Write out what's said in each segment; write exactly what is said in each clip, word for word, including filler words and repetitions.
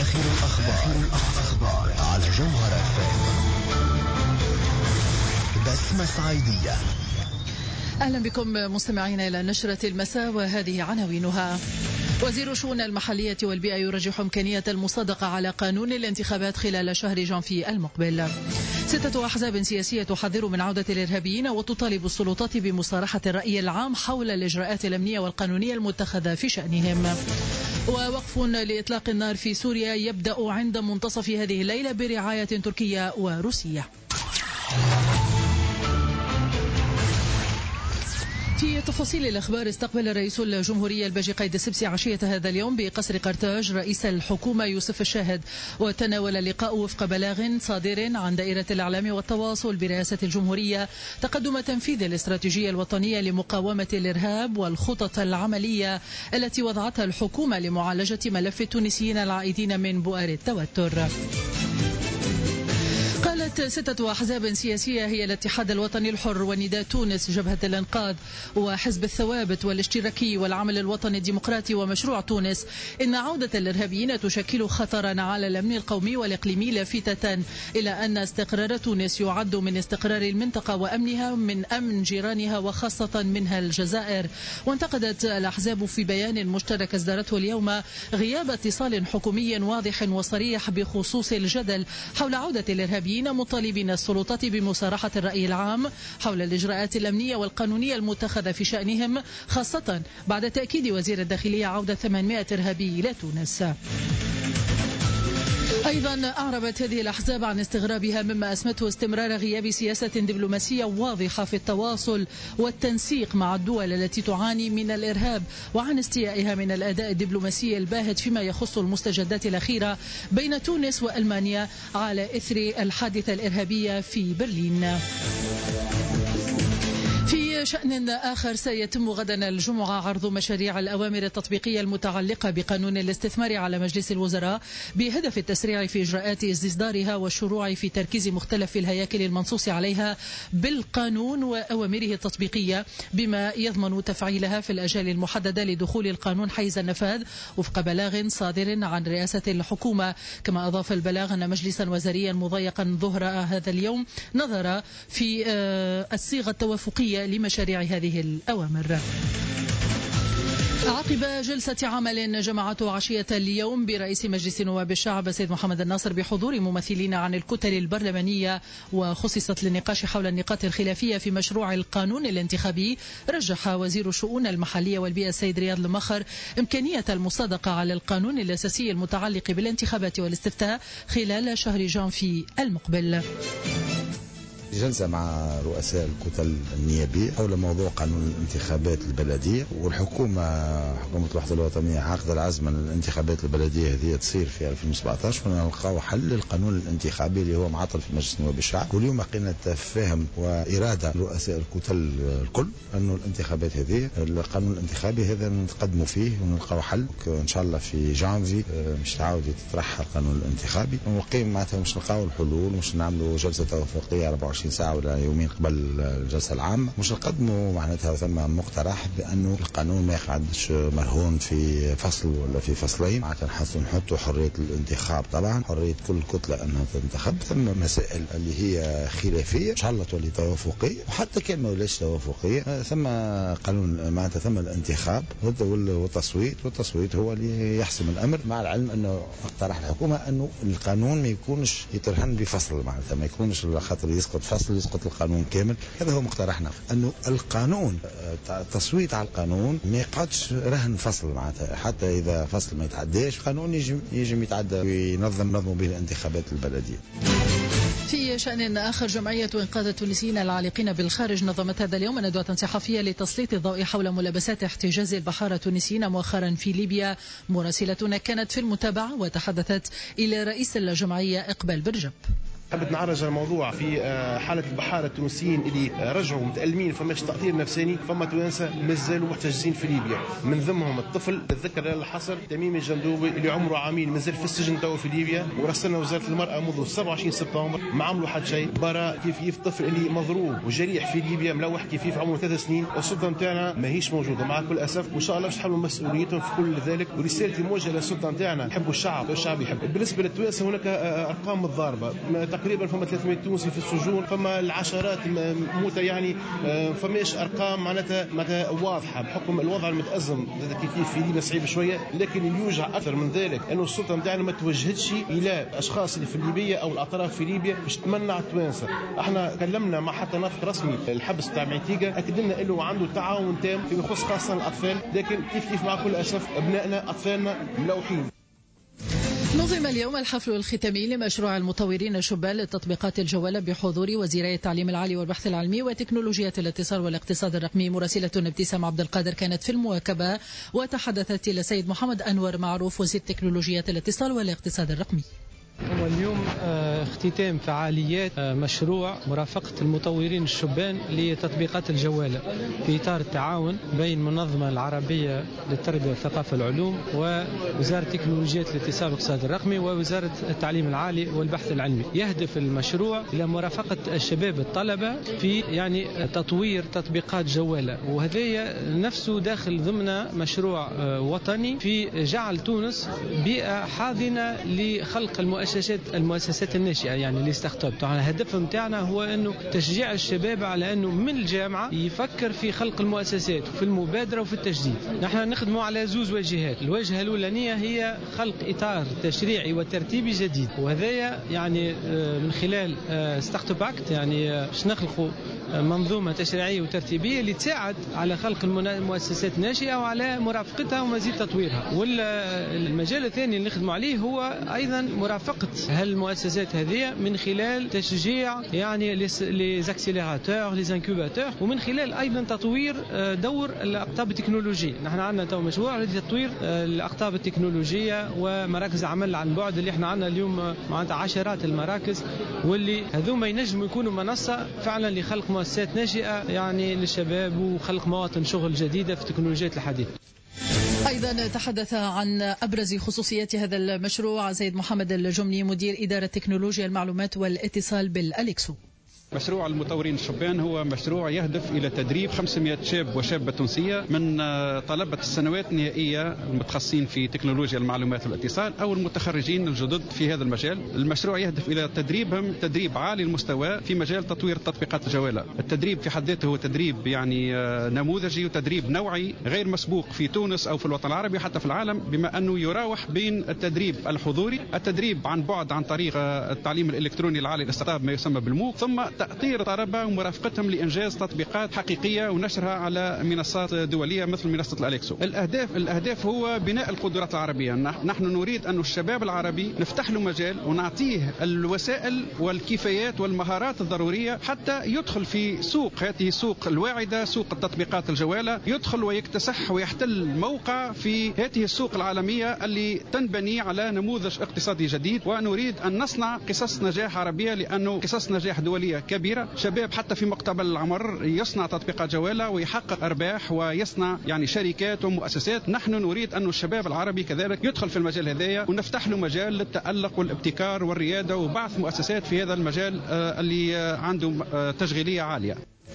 آخر الأخبار على جوهر اف ام. بسمة صعيدية. أهلا بكم مستمعين إلى نشرة المساء، وهذه عناوينها. وزير الشؤون المحلية والبيئة يرجح إمكانية المصادقة على قانون الانتخابات خلال شهر جانفي المقبل. ستة أحزاب سياسية تحذر من عودة الإرهابيين وتطالب السلطات بمصارحة الرأي العام حول الإجراءات الأمنية والقانونية المتخذة في شأنهم. ووقف لإطلاق النار في سوريا يبدأ عند منتصف هذه الليلة برعاية تركية وروسية. في تفاصيل الأخبار، استقبل رئيس الجمهورية الباجي قايد السبسي عشية هذا اليوم بقصر قرطاج رئيس الحكومة يوسف الشاهد، وتناول اللقاء وفق بلاغ صادر عن دائرة الإعلام والتواصل برئاسة الجمهورية تقدم تنفيذ الاستراتيجية الوطنية لمقاومة الإرهاب والخطط العملية التي وضعتها الحكومة لمعالجة ملف التونسيين العائدين من بؤر التوتر. قالت ستة أحزاب سياسية هي الاتحاد الوطني الحر ونداء تونس جبهة الإنقاذ وحزب الثوابت والاشتراكي والعمل الوطني الديمقراطي ومشروع تونس إن عودة الإرهابيين تشكل خطرا على الأمن القومي والإقليمي، لافتة إلى أن استقرار تونس يعد من استقرار المنطقة وأمنها من أمن جيرانها وخاصة منها الجزائر. وانتقدت الأحزاب في بيان مشترك اصدرته اليوم غياب اتصال حكومي واضح وصريح بخصوص الجدل حول عودة الإرهابيين، مطالبين السلطات بمصارحة الرأي العام حول الإجراءات الأمنية والقانونية المتخذة في شأنهم، خاصة بعد تأكيد وزير الداخلية عودة ثمانمائة إرهابي إلى تونس. أيضا أعربت هذه الأحزاب عن استغرابها مما أسمته استمرار غياب سياسة دبلوماسية واضحة في التواصل والتنسيق مع الدول التي تعاني من الإرهاب، وعن استيائها من الأداء الدبلوماسي الباهت فيما يخص المستجدات الأخيرة بين تونس وألمانيا على إثر الحادثة الإرهابية في برلين. في شأن آخر، سيتم غدا الجمعة عرض مشاريع الأوامر التطبيقية المتعلقة بقانون الاستثمار على مجلس الوزراء بهدف التسريع في إجراءات استصدارها والشروع في تركيز مختلف الهياكل المنصوص عليها بالقانون وأوامره التطبيقية، بما يضمن تفعيلها في الأجال المحددة لدخول القانون حيز النفاذ وفق بلاغ صادر عن رئاسة الحكومة. كما أضاف البلاغ أن مجلسا وزاريا مضيقا ظهر هذا اليوم نظر في الصيغة التوافقية لمشاريع هذه الأوامر. عقب جلسة عمل جمعته عشية اليوم برئيس مجلس نواب الشعب سيد محمد الناصر بحضور ممثلين عن الكتل البرلمانية وخصصت للنقاش حول النقاط الخلافية في مشروع القانون الانتخابي، رجح وزير الشؤون المحلية والبيئة السيد رياض المخر إمكانية المصادقة على القانون الأساسي المتعلق بالانتخابات والاستفتاء خلال شهر جانفي المقبل. جلسة مع رؤساء الكتل النيابية حول موضوع قانون الانتخابات البلدية، والحكومة حكومة الوحدة الوطنية عقد العزم أن الانتخابات البلدية هذه تصير في ألفين وسبعة عشر، ونلقاو حل للقانون الانتخابي اللي هو معطل في مجلس نواب الشعب. واليوم لقينا تفاهم وإرادة رؤساء الكتل الكل أنه الانتخابات هذه القانون الانتخابي هذا نتقدموا فيه ونلقاو حل إن شاء الله في جانفي، مش تعاود تطرح القانون الانتخابي ونقيم معناتها مش نلقاو الحلول، مش نعملوا جلسة توافقية أربعة وعشرين ساعة ولا يومين قبل الجلسة العامة، مش نقدموا معناتها ثم مقترح بأنه القانون ما يقعدش مرهون في فصل ولا في فصلين، معناتها نحسوا نحطوا حرية الانتخاب، طبعا حرية كل كتلة أنها تنتخب، ثم مسائل اللي هي خلافية إن شاء الله تولي توافقية، وحتى كان ما ولاش توافقية ثم قانون معناتها ثم الانتخاب والتصويت، والتصويت هو اللي يحسم الأمر، مع العلم أنه اقترح الحكومة أنه القانون ما يكونش يترهن بفصل، معناتها ما يكونش خاطر يسقط فصل يسقط القانون كامل. هذا هو مقترحنا، أنه القانون التصويت على القانون ما يقعدش رهن فصل، معناتها حتى إذا فصل ما يتعداش قانون يجي يجي يتعدى وينظم نظمه به الانتخابات البلدية. في شأن آخر، جمعية إنقاذ التونسيين العالقين بالخارج نظمت هذا اليوم ندوة صحفية لتسليط الضوء حول ملابسات احتجاز البحارة التونسيين مؤخرا في ليبيا. مراسلتنا كانت في المتابعة وتحدثت إلى رئيس الجمعية إقبال برجب. حبيت نعرج على الموضوع في حالة البحارة التونسيين اللي رجعوا متألمين فماش تأثير نفساني، فما توانسة مازالوا محتجزين في ليبيا، من ضمنهم الطفل تذكر الحصر تميم الجندوبي اللي عمره عامين مازال في السجن توا في ليبيا، ورسلنا وزارة المرأة منذ سبعة وعشرين سبتمبر ما عملوا حد شيء. برا كيف كيف الطفل اللي مضروب وجريح في ليبيا ملوح كيف كيف عمره ثلاث سنين، السلطة نتاعنا ماهيش موجودة مع كل أسف، وإن شاء الله باش يحملوا مسؤوليتهم في كل ذلك. ورسالتي موجهة للسلطة نتاعنا، يحبوا الشعب والشعب يحب. بالنسبة للتوانسة هناك أرقام متضاربة، تقريبا فما ثلاثمائة تونسي في السجون، فما العشرات موتى، يعني فماش ارقام معناتها معناتها واضحه بحكم الوضع المتازم كيف كيف في ليبيا صعيب شويه. لكن اللي يوجع اكثر من ذلك انه السلطه نتاعنا ما توجهتش الى الاشخاص اللي في ليبيا او الاطراف في ليبيا باش تمنع التوانسه. احنا كلمنا مع حتى ناطق رسمي الحبس تاع معتيقه، اكد لنا انه عنده تعاون تام فيما يخص خاصه الاطفال، لكن كيف كيف مع كل اسف ابنائنا اطفالنا ملوحين. نظم اليوم الحفل الختامي لمشروع المطورين الشبان للتطبيقات الجوالة بحضور وزيري التعليم العالي والبحث العلمي وتكنولوجيات الاتصال والاقتصاد الرقمي. مراسلة ابتسام عبد القادر كانت في المواكبة وتحدثت إلى السيد محمد أنور معروف وزير تكنولوجيات الاتصال والاقتصاد الرقمي. هو اليوم اختتام فعاليات مشروع مرافقة المطورين الشبان لتطبيقات الجوالة في إطار التعاون بين المنظمة العربية للتربية والثقافة والعلوم ووزارة تكنولوجيات الاتصال والاقتصاد الرقمي ووزارة التعليم العالي والبحث العلمي. يهدف المشروع إلى مرافقة الشباب الطلبة في يعني تطوير تطبيقات جوالة، وهذا نفسه داخل ضمن مشروع وطني في جعل تونس بيئة حاضنة لخلق المؤسسات المؤسسات الناشئة، يعني اللي ستارت اب. طبعا الهدف نتاعنا هو انه تشجيع الشباب على انه من الجامعة يفكر في خلق المؤسسات وفي المبادرة وفي التجديد. نحن نخدموا على زوز واجهات، الواجهة الأولانية هي خلق إطار تشريعي وترتيبي جديد، وهذا يعني من خلال ستارت اب اكت، يعني باش نخلقوا منظومة تشريعية وترتيبية اللي تساعد على خلق المؤسسات الناشئة وعلى مرافقتها ومزيد تطويرها. والمجال الثاني اللي نخدموا عليه هو أيضا مرافقة هالمؤسسات هذه من خلال تشجيع يعني لي زاكسيليراتور لي انكوباتور، ومن خلال أيضا تطوير دور الأقطاب التكنولوجية. نحن عندنا تو مشروع لتطوير الأقطاب التكنولوجية ومراكز العمل عن بعد اللي احنا عندنا اليوم معناتها عشرات المراكز، واللي هذوما ينجموا يكونوا منصة فعلا لخلق مؤسسات ناشئة يعني للشباب وخلق مواطن شغل جديدة في تكنولوجيات الحديث. أيضا تحدث عن أبرز خصوصيات هذا المشروع سيد محمد الجمني مدير إدارة تكنولوجيا المعلومات والاتصال بالأليكسو. مشروع المطورين الشبان هو مشروع يهدف إلى تدريب خمسمائة شاب وشابة تونسية من طلبة السنوات النهائية المتخصصين في تكنولوجيا المعلومات والاتصال أو المتخرجين الجدد في هذا المجال. المشروع يهدف إلى تدريبهم تدريب عالي المستوى في مجال تطوير تطبيقات الجوالة. التدريب في حد ذاته هو تدريب يعني نموذجي وتدريب نوعي غير مسبوق في تونس أو في الوطن العربي حتى في العالم، بما أنه يراوح بين التدريب الحضوري، التدريب عن بعد عن طريق التعليم الإلكتروني العالي الاستقطاب ما يسمى بالموك، ثم تأطير الطلبة ومرافقتهم لإنجاز تطبيقات حقيقية ونشرها على منصات دولية مثل منصة الأليكسو. الأهداف الأهداف هو بناء القدرات العربية. نحن نريد أن الشباب العربي نفتح له مجال ونعطيه الوسائل والكفايات والمهارات الضرورية حتى يدخل في سوق هذه السوق الواعدة، سوق التطبيقات الجوالة، يدخل ويكتسح ويحتل موقع في هذه السوق العالمية اللي تنبني على نموذج اقتصادي جديد. ونريد أن نصنع قصص نجاح عربية، لأنه قصص نجاح دولية كبيرة، شباب حتى في مقتبل العمر يصنع تطبيقات جوالة ويحقق أرباح ويصنع يعني شركات ومؤسسات. نحن نريد أن الشباب العربي كذلك يدخل في المجال هذايا ونفتح له مجال للتألق والابتكار والريادة وبعث مؤسسات في هذا المجال اللي عنده تشغيلية عالية.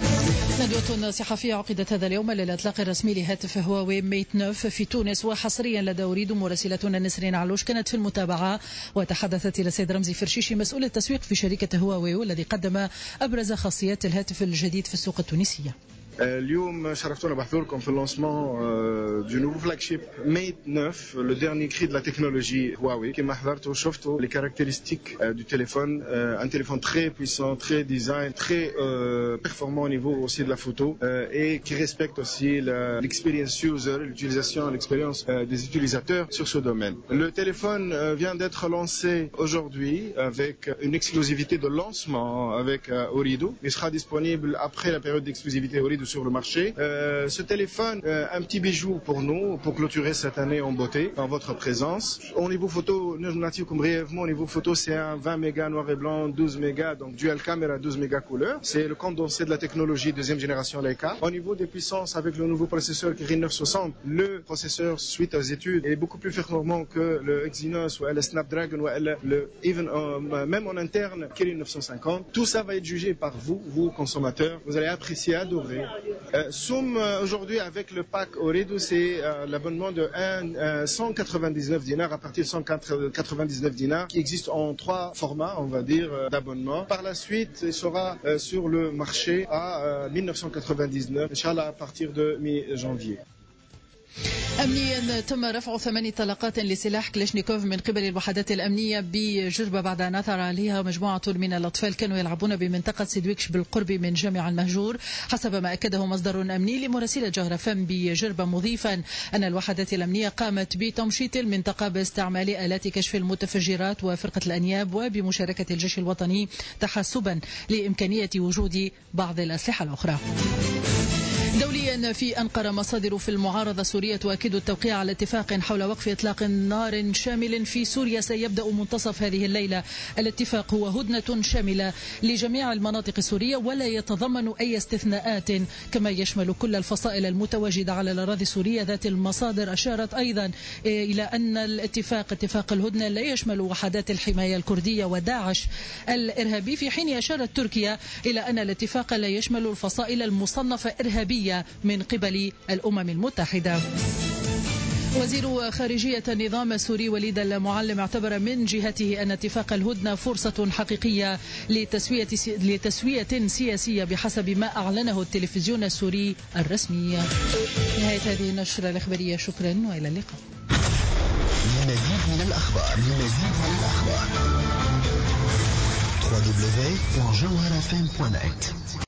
ندوة صحفية عقدت هذا اليوم للإطلاق الرسمي لهاتف هواوي ميت تسعة في تونس وحصريا لدى أريد. مراسلتنا نسرين علوش كانت في المتابعة وتحدثت إلى السيد رمزي فرشيشي مسؤول التسويق في شركة هواوي والذي قدم أبرز خاصيات الهاتف الجديد في السوق التونسية. اليوم شرفتونا بحضوركم في اللونسمون دو نوفو فلاج شيب ميت تسعة، لو ديرني كري دو لا تكنولوجي هواوي. كما حضرتوا شفتوا لي كاركتيرستيك دو تيليفون، ان تيليفون تري بويسون، تري ديزاين، تري بيرفورمون نيفو aussi de la photo euh, et qui respecte aussi l'experience user, l'utilisation, l'expérience euh, des utilisateurs sur ce domaine. Le téléphone euh, vient d'être lancé aujourd'hui avec une exclusivité de lancement avec euh, Ooredoo. Il sera disponible après la période d'exclusivité Ooredoo sur le marché. Euh, ce téléphone, euh, un petit bijou pour nous, pour clôturer cette année en beauté, en votre présence. Au niveau photo, nous comme brièvement, au niveau photo, c'est un vingt mégas noir et blanc, douze mégas, donc dual caméra, douze mégas couleur. C'est le condensé de la technologie deuxième génération Leica. Au niveau des puissances, avec le nouveau processeur Kirin neuf cent soixante, le processeur, suite aux études, est beaucoup plus performant que le Exynos ou le Snapdragon ou le, le even, euh, même en interne, Kirin neuf cent cinquante. Tout ça va être jugé par vous, vous consommateurs. Vous allez apprécier, adorer. Euh, Soum, euh, aujourd'hui, avec le pack Ooredoo, c'est euh, l'abonnement de un, euh, cent quatre-vingt-dix-neuf dinars à partir de cent quatre-vingt-dix-neuf dinars, qui existe en trois formats, on va dire, euh, d'abonnement. Par la suite, il sera euh, sur le marché à euh, mille neuf cent quatre-vingt-dix-neuf, Inch'Allah, à partir de mi-janvier. أمنيا تم رفع ثماني طلقات لسلاح كلاشنيكوف من قبل الوحدات الأمنية بجربة بعد أن أثر عليها مجموعة من الأطفال كانوا يلعبون بمنطقة سيدويكش بالقرب من جامع المهجور، حسب ما أكده مصدر أمني لمراسلة جهرفان بجربة، مضيفا أن الوحدات الأمنية قامت بتمشيط المنطقة باستعمال آلات كشف المتفجرات وفرقة الأنياب وبمشاركة الجيش الوطني تحسبا لإمكانية وجود بعض الأسلحة الأخرى. دوليا في أنقرة، مصادر في المعارضة السورية تؤكد التوقيع على اتفاق حول وقف إطلاق نار شامل في سوريا سيبدأ منتصف هذه الليلة. الاتفاق هو هدنة شاملة لجميع المناطق السورية ولا يتضمن أي استثناءات، كما يشمل كل الفصائل المتواجدة على الأراضي السورية. ذات المصادر أشارت أيضا إلى أن الاتفاق اتفاق الهدنة لا يشمل وحدات الحماية الكردية وداعش الإرهابي، في حين أشارت تركيا إلى أن الاتفاق لا يشمل الفصائل المصنفة إرهابية من قبل الأمم المتحدة. وزير خارجية النظام السوري وليد المعلم اعتبر من جهته أن اتفاق الهدنة فرصة حقيقية لتسوية, لتسوية سياسية بحسب ما أعلنه التلفزيون السوري الرسمي. نهاية هذه النشرة الإخبارية، شكرا وإلى اللقاء. لمزيد من الأخبار لمزيد من الأخبار دبليو دبليو دبليو دوت جوهرة إف إم دوت نت.